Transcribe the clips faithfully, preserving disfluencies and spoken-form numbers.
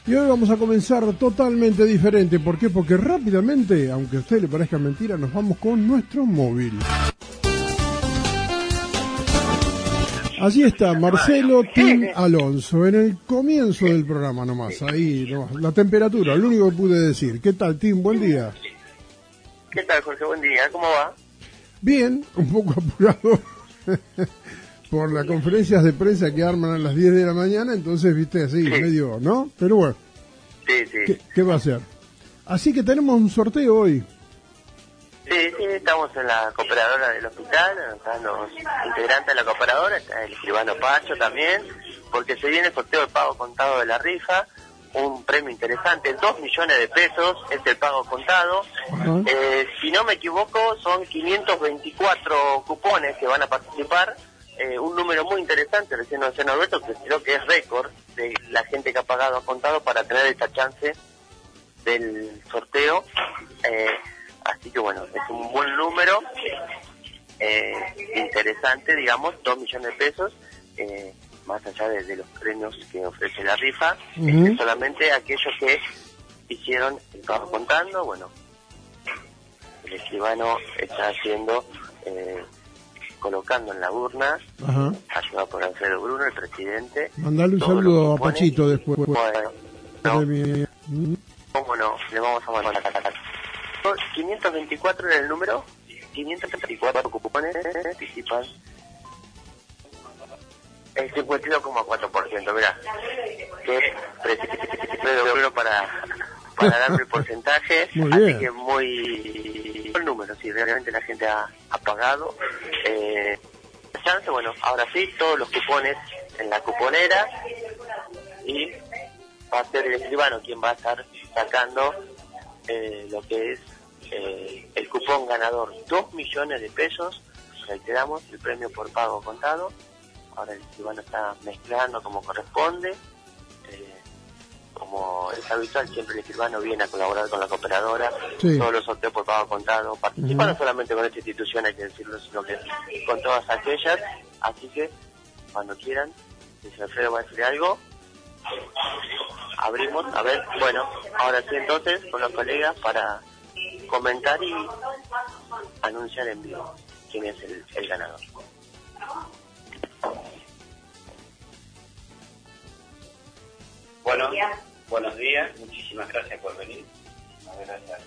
Y hoy vamos a comenzar totalmente diferente. ¿Por qué? Porque rápidamente, aunque a usted le parezca mentira, nos vamos con nuestro móvil. Allí está Marcelo Tim Alonso, en el comienzo del programa nomás, ahí nomás, la temperatura, lo único que pude decir. ¿Qué tal, Tim? Buen día. ¿Qué tal, Jorge? Buen día, ¿cómo va? Bien, un poco apurado por las conferencias de prensa que arman a las diez de la mañana, entonces, viste, así, sí. medio, ¿no? Pero bueno, sí, sí. ¿Qué, ¿qué va a hacer? Así que tenemos un sorteo hoy. Sí, sí, estamos en la cooperadora del hospital, están los integrantes de la cooperadora, está el escribano Pacho también, porque se viene el sorteo de pago contado de la rifa, un premio interesante, dos millones de pesos, es el pago contado. Uh-huh. Eh, si no me equivoco, son quinientos veinticuatro cupones que van a participar, eh, un número muy interesante, recién nos decía Norberto, que creo que es récord de la gente que ha pagado a contado para tener esta chance del sorteo. Eh, Así que bueno, es un buen número, eh, interesante, digamos, dos millones de pesos, eh, más allá de, de los premios que ofrece la rifa, uh-huh. es solamente aquellos que hicieron el pago contando. Bueno, el escribano está haciendo, eh, colocando en la urna, uh-huh. ayudado por Alfredo Bruno, el presidente. Mandale un saludo a Pachito después. Bueno, no, uh-huh. ¿Cómo no? Le vamos a mandar a la quinientos veinticuatro era el número, quinientos veinticuatro cupones participan el cincuenta y dos coma cuatro por ciento, mirá, que preciso para, para darme el porcentaje, así que muy buen número, sí, realmente la gente ha, ha pagado. Eh, chance, bueno, ahora sí, todos los cupones en la cuponera, y va a ser el escribano quien va a estar sacando eh, lo que es Eh, el cupón ganador, dos millones de pesos, reiteramos, el premio por pago contado. Ahora el escribano está mezclando como corresponde, eh, como es habitual, siempre el escribano viene a colaborar con la cooperadora, sí. Todos los sorteos por pago contado, participa uh-huh. no solamente con esta institución, hay que decirlo, sino que con todas aquellas, así que cuando quieran, si el Alfredo va a decir algo, abrimos, a ver, bueno, ahora sí entonces, con los colegas para comentar y anunciar en vivo quién es el, el ganador. Bueno, buenos días, muchísimas gracias por venir. Muchísimas gracias.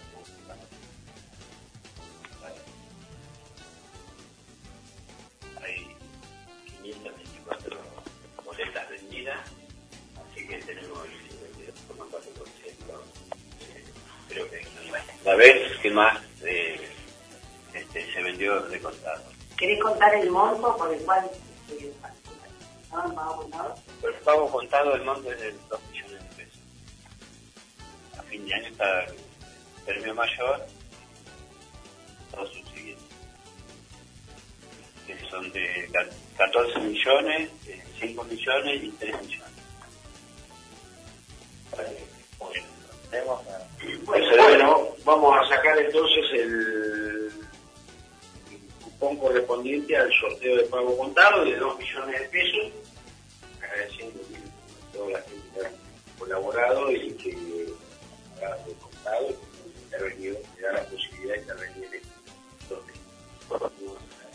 Hay quinientas veinticuatro boletas vendidas, así que tenemos el cincuenta y dos coma cuatro por ciento. Creo que la vez que más eh, este, se vendió de contado. ¿Querés contar el monto por el cual eh, estaban pago contado? Por el pago contado el monto es de dos millones de pesos. A fin de año está el premio mayor, todos subsiguientes, que son de catorce millones, cinco millones y tres millones. Bueno, tenemos a... Pues, bueno, vamos a sacar entonces el, el cupón correspondiente al sorteo de pago contado de dos millones de pesos, agradeciendo a toda la gente que ha colaborado y que ha contado y que ha intervenido, que da la posibilidad de intervenir en este sorteo.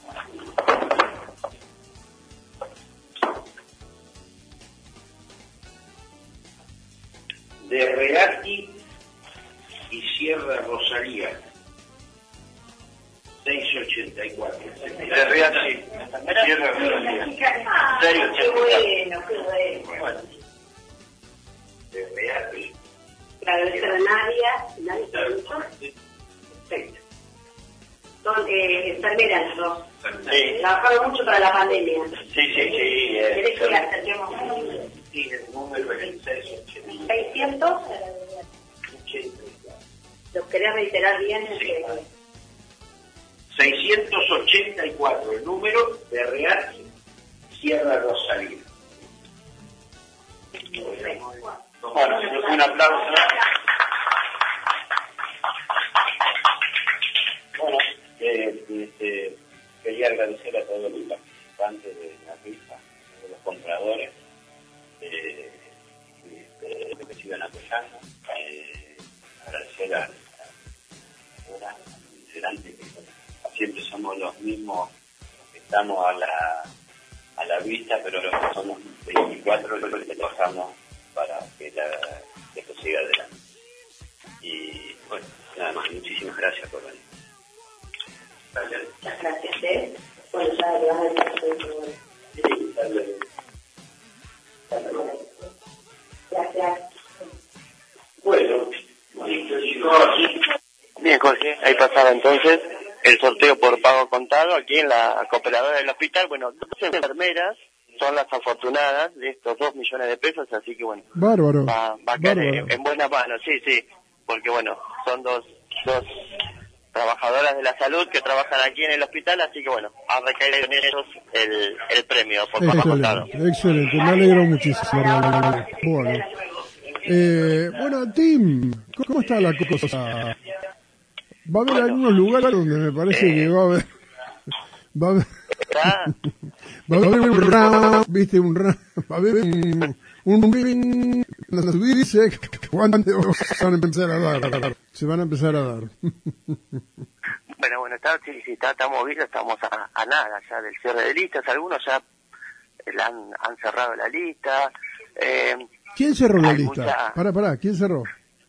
De Reati y Sierra Rosalía, seiscientos ochenta y cuatro. De Reati, Sierra Rosalía, seiscientos ochenta y cuatro. Qué bueno, qué bueno. De Reati. Claro, esa era Nadia, Nadia está mucho. Perfecto. Son eh, enfermeras las dos. Sí. Trabajaron mucho para la pandemia. Sí, sí, sí. Eh, ¿Querés que le acerquemos? Sí, el número es seiscientos ochenta y cuatro. ¿Lo querés reiterar bien? Sí. seiscientos ochenta y cuatro, el número de Real Sierra Rosalía. Bueno, un aplauso. Bueno, eh, este, quería agradecer a todos los participantes de la rifa, a todos los compradores, eh, que, que sigan apoyando. trabajando. Eh, agradecer a ahora delante que siempre somos los mismos que estamos a la a la vista, pero somos veinticuatro los que trabajamos para que la que esto siga adelante. Y bueno, nada más, muchísimas gracias por venir. Gracias. Muchas gracias, ¿eh? Bueno, ya le vas a decir todo. Sí, dale. Gracias. Bueno, listo, chicos. Bien, Jorge, ahí pasaba entonces el sorteo por pago contado aquí en la cooperadora del hospital. Bueno, dos enfermeras son las afortunadas de estos dos millones de pesos, así que bueno, Bárbaro. va, va a caer bárbaro. en, en buenas manos, sí, sí, porque bueno, son dos, dos trabajadoras de la salud que trabajan aquí en el hospital, así que bueno, ha recaído en ellos el, el premio por pago contado. Excelente, excelente, me alegro muchísimo. Bueno, eh, bueno, Tim, ¿cómo está la cosa? Va a haber Bueno, algunos lugares donde me parece eh, que va a haber, va a haber, está, va a haber un round, viste, un round, va a haber un, un ring, cuando subirse, cuando se van a empezar a dar, se van a empezar a dar. bueno, bueno, está, sí, sí, está, estamos bien, estamos a, a nada ya del cierre de listas, algunos ya la han, han cerrado la lista. Eh, ¿Quién cerró la hay lista? mucha- Pará, pará, ¿quién cerró?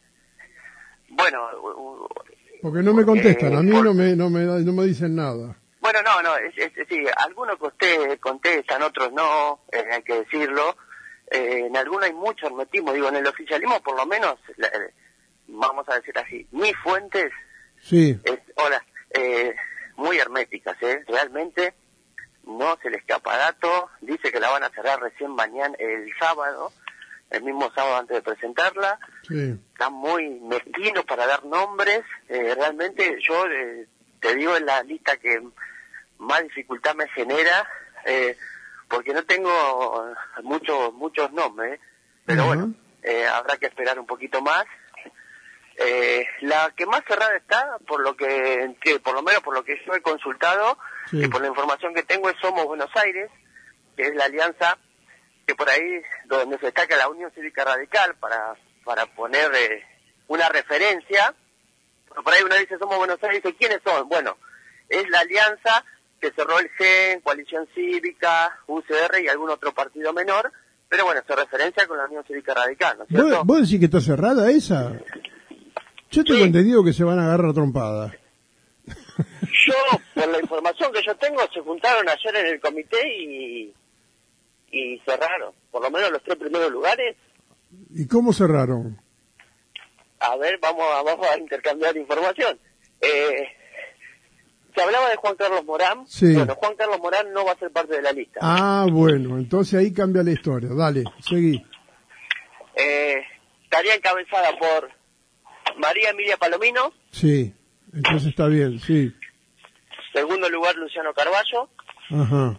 Bueno, u- u- Porque no me contestan, eh, a mí por- no me, no me, no me dicen nada. Bueno, no, no, es, es, sí, algunos conte- contestan, otros no, eh, hay que decirlo. Eh, en algunos hay mucho hermetismo, digo, en el oficialismo por lo menos, la- eh, vamos a decir así, mis fuentes, Sí, es, hola, eh, muy herméticas, ¿eh? Realmente no se le escapa dato, dice que la van a cerrar recién mañana, el sábado, el mismo sábado antes de presentarla. sí. Están muy mezquinos para dar nombres. Eh, realmente yo eh, te digo, es la lista que más dificultad me genera, eh, porque no tengo muchos muchos nombres, pero Ajá. bueno, eh, habrá que esperar un poquito más. Eh, la que más cerrada está, por lo que, que por lo menos por lo que yo he consultado, Sí. y por la información que tengo, es Somos Buenos Aires, que es la alianza que por ahí donde se destaca la Unión Cívica Radical para para poner eh, una referencia. Por ahí uno dice Somos Buenos Aires, dice ¿quiénes son? Bueno, es la alianza que cerró el G E N, Coalición Cívica, U C R y algún otro partido menor, pero bueno, se referencia con la Unión Cívica Radical, ¿no es cierto? ¿Vos, vos decís que está cerrada esa? Yo tengo Sí. entendido que se van a agarrar trompadas. Yo, por la información que yo tengo, se juntaron ayer en el comité y y cerraron, por lo menos los tres primeros lugares. ¿Y cómo cerraron? A ver, vamos a, vamos a intercambiar información. Eh, se hablaba de Juan Carlos Morán. Sí. Bueno, Juan Carlos Morán no va a ser parte de la lista. Ah, bueno, entonces ahí cambia la historia. Dale, seguí. Eh, estaría encabezada por María Emilia Palomino. Sí, entonces está bien, sí. Segundo lugar, Luciano Carballo. Ajá.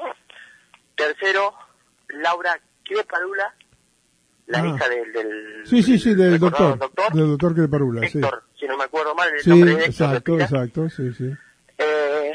Tercero, Laura Creparula. La Ah. hija del, del... Sí, sí, sí, del recordado doctor. Del doctor Creparula, sí. Héctor, si no me acuerdo mal, el Sí, nombre de Héctor. exacto, Repila. exacto, sí, sí. Eh,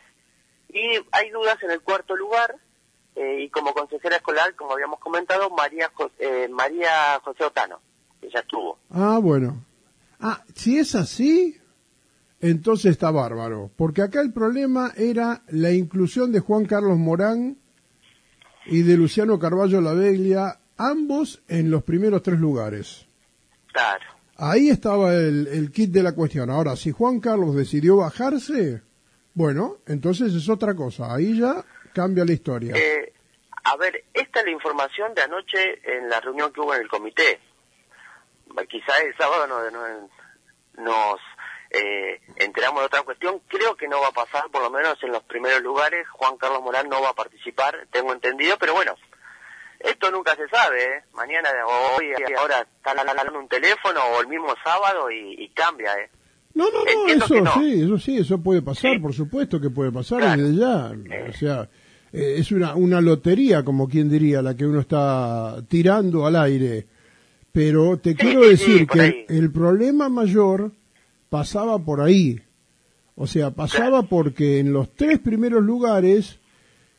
y hay dudas en el cuarto lugar, eh, y como consejera escolar, como habíamos comentado, María, Jo- eh, María José Otano, que ya estuvo. Ah, bueno. Ah, si es así, entonces está bárbaro. Porque acá el problema era la inclusión de Juan Carlos Morán y de Luciano Carballo Laveglia, ambos en los primeros tres lugares. Claro. Ahí estaba el, el kit de la cuestión. Ahora, si Juan Carlos decidió bajarse, bueno, entonces es otra cosa. Ahí ya cambia la historia. Eh, a ver, esta es la información de anoche en la reunión que hubo en el comité. Quizás el sábado no, no- nos eh, enteramos de otra cuestión. Creo que no va a pasar, por lo menos en los primeros lugares. Juan Carlos Morán no va a participar, tengo entendido, pero bueno, esto nunca se sabe, ¿eh? Mañana o hoy, ahora está dando un teléfono o el mismo sábado y, y cambia, ¿eh? No, no, no, Entiendo eso que no. sí, eso sí, eso puede pasar, Sí. por supuesto que puede pasar Claro. desde ya. O sea, eh, es una, una lotería, como quien diría, la que uno está tirando al aire. Pero te Sí, quiero sí, decir sí, por que ahí. el, el problema mayor pasaba por ahí. O sea, pasaba Claro. porque en los tres primeros lugares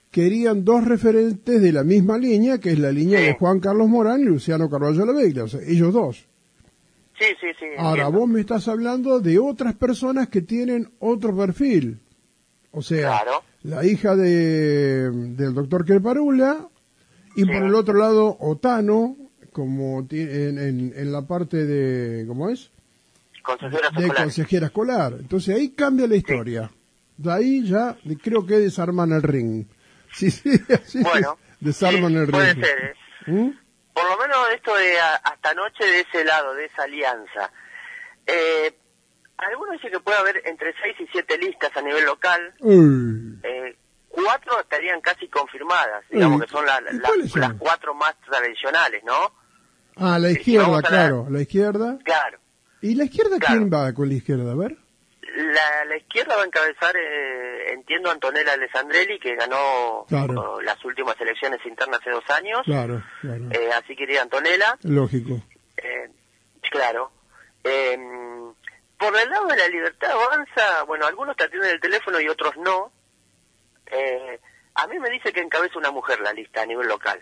querían dos referentes de la misma línea, que es la línea Sí. de Juan Carlos Morán y Luciano Carballo Laveglia, o sea, ellos dos. Sí, sí, sí. Ahora, entiendo. vos me estás hablando de otras personas que tienen otro perfil. O sea, Claro. la hija de del doctor Querparula y Sí. por el otro lado Otano, como ti- en, en, en la parte de, ¿cómo es? Consejeras De escolares. consejera escolar. Entonces ahí cambia la historia. De ahí ya creo que desarman el ring. Sí, sí, así Bueno, desarman sí, el ring. puede ser, ¿eh? ¿Mm? Por lo menos esto de a- hasta anoche de ese lado, de esa alianza. Eh, algunos dicen que puede haber entre seis y siete listas a nivel local. Uy. Eh, cuatro estarían casi confirmadas, digamos Uy, que son la- ¿y la- cuáles son? las cuatro más tradicionales, ¿no? Ah, la Y si izquierda, vamos a la- claro, la izquierda. Claro. ¿Y la izquierda Claro. quién va con la izquierda? A ver. La, la izquierda va a encabezar, eh, entiendo, Antonella Alessandrelli, que ganó Claro. oh, las últimas elecciones internas hace dos años. Claro, claro. Eh, así que iría Antonella. Lógico. Eh, claro. Eh, por el lado de la Libertad Avanza, bueno, algunos te atienden el teléfono y otros no. Eh, a mí me dice que encabeza una mujer la lista a nivel local.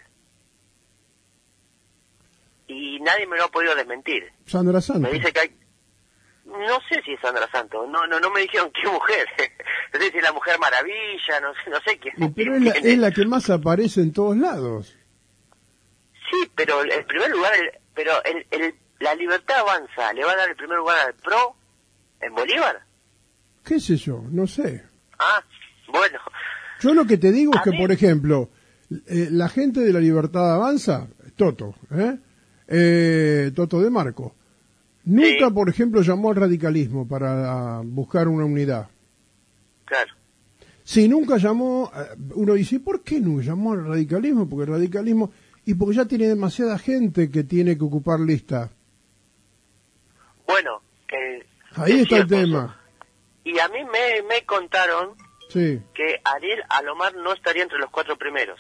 Y nadie me lo ha podido desmentir. Sandra Santos. Me dice que hay... No sé si es Sandra Santos, no no no me dijeron qué mujer. No sé si es la Mujer Maravilla, no sé, no sé quién. Y pero quién es la, tiene. es la que más aparece en todos lados. Sí, pero el primer lugar, el- pero el, el, la Libertad Avanza, ¿le va a dar el primer lugar al P R O en Bolívar? ¿Qué sé yo? No sé. Ah, bueno. Yo lo que te digo es A que, mí- por ejemplo, eh, la gente de la Libertad Avanza, Toto, ¿eh? Eh, Toto de Marco, nunca, Sí. por ejemplo, llamó al radicalismo para buscar una unidad. Claro. Si nunca llamó, eh, uno dice, ¿por qué no llamó al radicalismo? Porque el radicalismo, y porque ya tiene demasiada gente que tiene que ocupar lista. Bueno, eh, Ahí es está el cierto tema. eso. Y a mí me, me contaron Sí. que Ariel Alomar no estaría entre los cuatro primeros.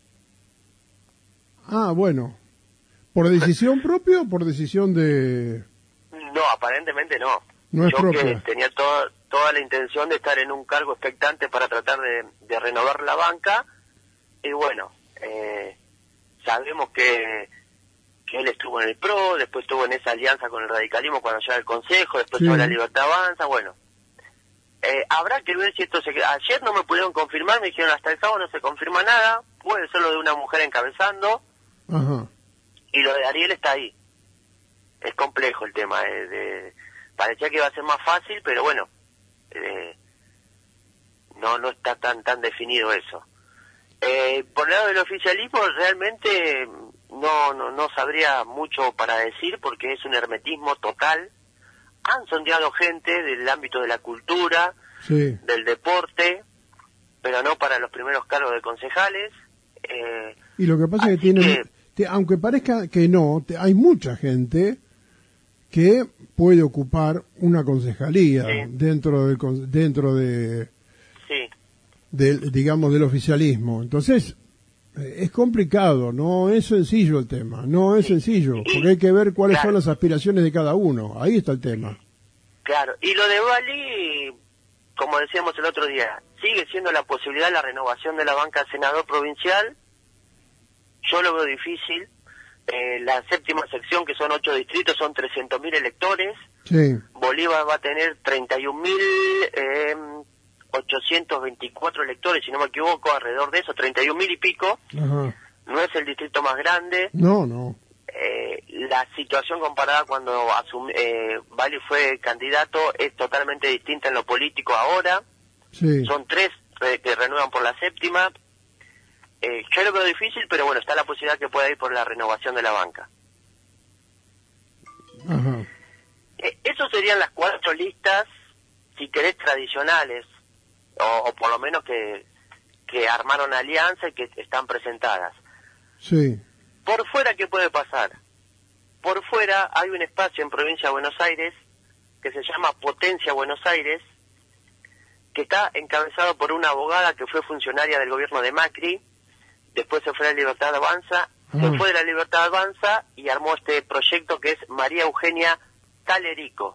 Ah, bueno. ¿Por decisión propia o por decisión de...? No, aparentemente no. No es Yo propia. que tenía toda, toda la intención de estar en un cargo expectante para tratar de, de renovar la banca. Y bueno, eh, sabemos que, que él estuvo en el P R O, después estuvo en esa alianza con el radicalismo cuando llega al Consejo, después Sí. estuvo en la Libertad Avanza, bueno. Eh, habrá que ver si esto se... Ayer no me pudieron confirmar, me dijeron hasta el sábado no se confirma nada, puede ser lo de una mujer encabezando, Ajá. y lo de Ariel está ahí. Es complejo el tema, eh, de, parecía que iba a ser más fácil, pero bueno, eh, no no está tan tan definido eso. Eh, por el lado del oficialismo realmente no, no no sabría mucho para decir porque es un hermetismo total. Han sondeado gente del ámbito de la cultura, Sí. del deporte, pero no para los primeros cargos de concejales. Eh, Y lo que pasa es que Así tienen, que- te- aunque parezca que no, te- hay mucha gente que puede ocupar una concejalía Sí. dentro del con- dentro de sí, del, digamos del oficialismo. Entonces eh, es complicado, no es sencillo el tema, no es sencillo, Y- porque hay que ver cuáles claro. son las aspiraciones de cada uno. Ahí está el tema. claro. Y lo de Bali, como decíamos el otro día, sigue siendo la posibilidad de la renovación de la banca de senador provincial. Yo lo veo difícil. Eh, la séptima sección, que son ocho distritos, son trescientos mil electores. Sí, Bolívar va a tener treinta y un mil ochocientos veinticuatro electores, si no me equivoco, alrededor de eso, treinta y un mil y pico. ajá. No es el distrito más grande. No, no. Eh, la situación comparada cuando asum- eh, Bali fue candidato es totalmente distinta en lo político ahora. Sí. Son tres eh, que renuevan por la séptima. Eh, yo lo veo difícil, pero bueno, está la posibilidad que pueda ir por la renovación de la banca. Ajá. Eh, esas serían las cuatro listas, si querés, tradicionales, o, o por lo menos que, que armaron alianza y que están presentadas. Sí. Por fuera, ¿qué puede pasar? Por fuera hay un espacio en Provincia de Buenos Aires que se llama Potencia Buenos Aires, que está encabezado por una abogada que fue funcionaria del gobierno de Macri, después se fue a la Libertad Avanza, Ah. se fue de la Libertad Avanza y armó este proyecto que es María Eugenia Talerico.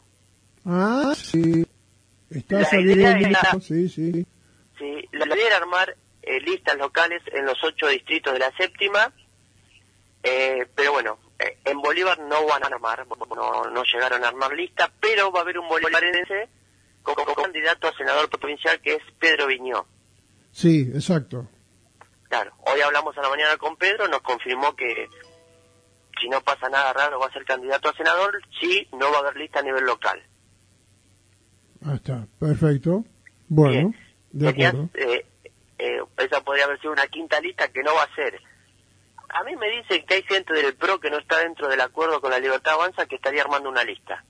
Ah, sí. Está La saliendo. idea era- Sí, sí. ¿Sí? La idea era armar eh, listas locales en los ocho distritos de la séptima, eh, pero bueno, eh, en Bolívar no van a armar, no, no llegaron a armar lista, pero va a haber un bolivarense como, como candidato a senador provincial que es Pedro Viñó. Sí, exacto. Claro, hoy hablamos a la mañana con Pedro, nos confirmó que si no pasa nada raro va a ser candidato a senador, sí, no va a haber lista a nivel local. Ah, está, perfecto. Bueno, Bien. de Tenías, acuerdo. eh, eh, esa podría haber sido una quinta lista que no va a ser. A mí me dicen que hay gente del P R O que no está dentro del acuerdo con la Libertad Avanza que estaría armando una lista.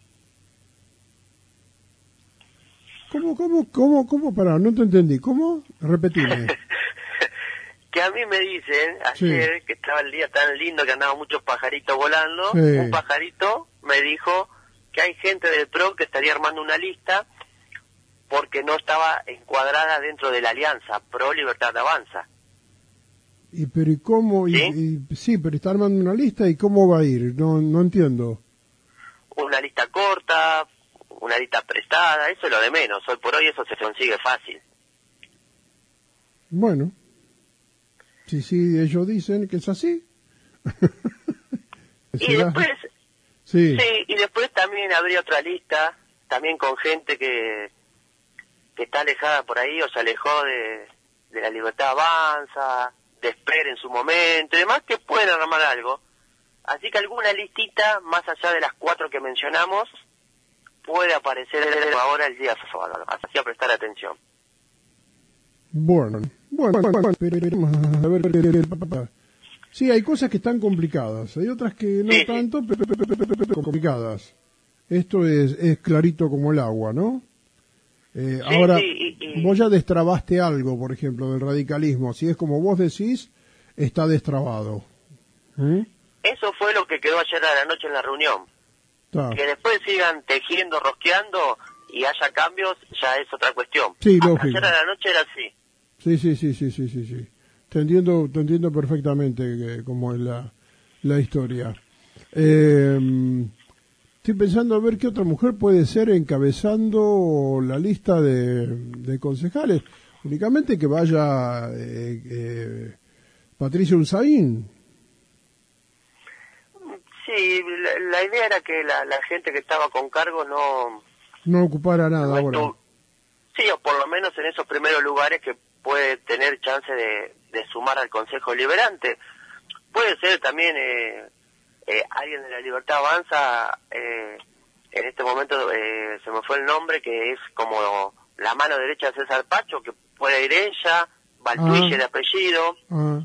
¿Cómo, cómo, cómo, cómo? Pará, no te entendí. ¿Cómo? Repetime. Que a mí me dicen, ayer, sí, que estaba el día tan lindo que andaban muchos pajaritos volando, sí, un pajarito me dijo que hay gente del P R O que estaría armando una lista porque no estaba encuadrada dentro de la alianza P R O Libertad Avanza. ¿Y pero y cómo? ¿Sí? Y, y, sí, pero está armando una lista y ¿cómo va a ir? No, no entiendo. Una lista corta, una lista prestada, eso es lo de menos. Hoy por hoy eso se consigue fácil. Bueno. Sí, sí, ellos dicen que es así. Y después, sí. sí, y después también habría otra lista, también con gente que, que está alejada por ahí, o se alejó de, de la Libertad Avanza, de Esper en su momento, y demás, que pueden armar algo. Así que alguna listita, más allá de las cuatro que mencionamos, puede aparecer ahora el día sábado, así a prestar atención. Bueno, bueno, bueno, bueno, pero a ver, sí, hay cosas que están complicadas, hay otras que no sí, tanto, sí. pero, pero, pero, pero complicadas. Esto es, es clarito como el agua, ¿no? Eh, sí, ahora, sí, y, y... vos ya destrabaste algo, por ejemplo, del radicalismo. Si es como vos decís, está destrabado. ¿Mm? Eso fue lo que quedó ayer a la noche en la reunión. Está. Que después sigan tejiendo, rosqueando y haya cambios, ya es otra cuestión. Sí, Hasta lógico. ayer a la noche era así. Sí, sí, sí, sí, sí, sí, sí. Te entiendo, te entiendo perfectamente que, cómo es la, la historia. Eh, estoy pensando a ver qué otra mujer puede ser encabezando la lista de, de concejales. Únicamente que vaya eh, eh, Patricia Unzaín. Sí, la, la idea era que la, la gente que estaba con cargo no... No ocupara nada no ahora. estuvo, sí, o por lo menos en esos primeros lugares que puede tener chance de, de sumar al Consejo Liberante. Puede ser también eh, eh, alguien de la Libertad Avanza, eh, en este momento eh, se me fue el nombre, que es como la mano derecha de César Pacho, que puede ir ella, Baltuille ah. de apellido. Ah.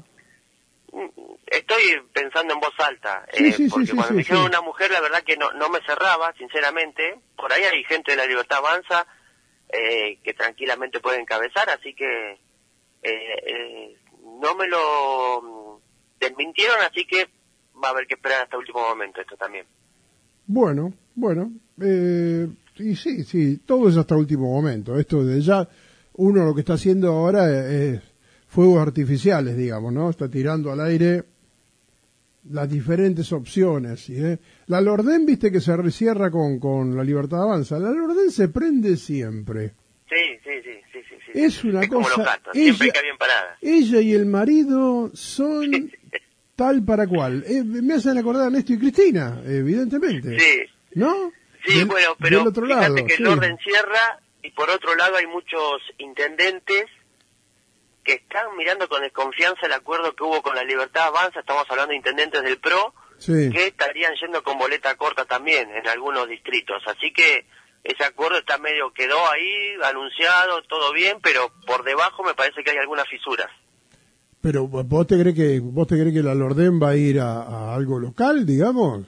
Estoy pensando en voz alta, Sí, eh, sí, porque sí, cuando sí, me dijeron sí. una mujer, la verdad que no, no me cerraba, sinceramente. Por ahí hay gente de la Libertad Avanza eh, que tranquilamente puede encabezar, así que eh, eh, no me lo desmintieron, así que va a haber que esperar hasta el último momento esto también. Bueno, bueno, eh, y sí, sí, todo es hasta último momento. Esto de ya, uno lo que está haciendo ahora es, es fuegos artificiales, digamos, ¿no? Está tirando al aire las diferentes opciones. ¿Sí, eh? La Lordén, viste que se recierra con, con la Libertad Avanza. La Lordén se prende siempre. Sí, sí, sí, sí, sí. sí. Es una es cosa... como los gatos, ella, siempre cae bien parada. Ella y el marido son tal para cual. Eh, me hacen acordar a Néstor y Cristina, evidentemente. Sí. ¿No? Sí, del, bueno, pero del otro fíjate lado, que sí. el orden cierra y por otro lado hay muchos intendentes que están mirando con desconfianza el acuerdo que hubo con la Libertad Avanza, estamos hablando de intendentes del P R O, sí. que estarían yendo con boleta corta también en algunos distritos, así que ese acuerdo está medio, quedó ahí, anunciado, todo bien, pero por debajo me parece que hay algunas fisuras. Pero vos te crees que vos te crees que la Lordén va a ir a, a algo local, digamos.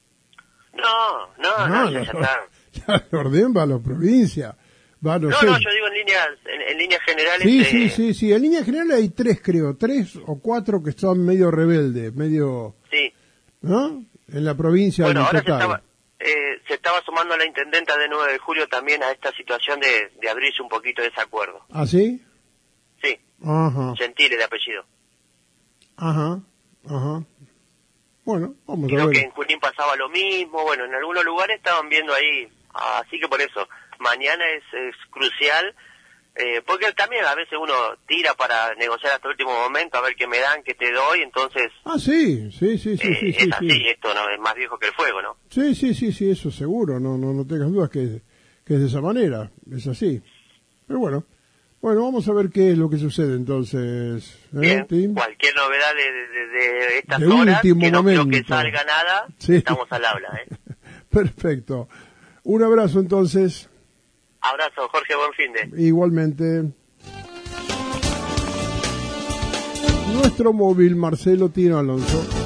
No, no, no, no ya la, está. La Lordén va a la provincia. Va, no, No, sé. no, yo digo en líneas, en, en líneas generales. Sí, eh, sí, sí, sí. En línea general hay tres, creo, tres o cuatro que son medio rebeldes, medio, sí. ¿no? En la provincia Bueno, del ahora se total. estaba, eh, se estaba sumando la intendenta de nueve de julio también a esta situación de, de abrirse un poquito de ese acuerdo. ¿Ah, sí? Sí, Ajá, Gentile de apellido. ajá, ajá. Bueno, vamos a Creo ver. que en Junín pasaba lo mismo, bueno, en algunos lugares estaban viendo ahí, así que por eso, mañana es, es crucial Eh, porque también a veces uno tira para negociar hasta el último momento, a ver qué me dan, qué te doy, entonces... Ah, sí, sí, sí, sí, eh, sí, es sí, así, sí. esto no es más viejo que el fuego, ¿no? Sí, sí, sí, sí, eso seguro, no, no, no tengas dudas que, que es de esa manera, es así. Pero bueno, bueno, vamos a ver qué es lo que sucede entonces, ¿eh, Bien, Tim? cualquier novedad de, de, de, de estas De horas, último que no creo que momento. salga nada, Sí. estamos al habla, ¿eh? Perfecto. Un abrazo entonces, Abrazo, Jorge, buen fin de... igualmente. Nuestro móvil, Marcelo Tino Alonso.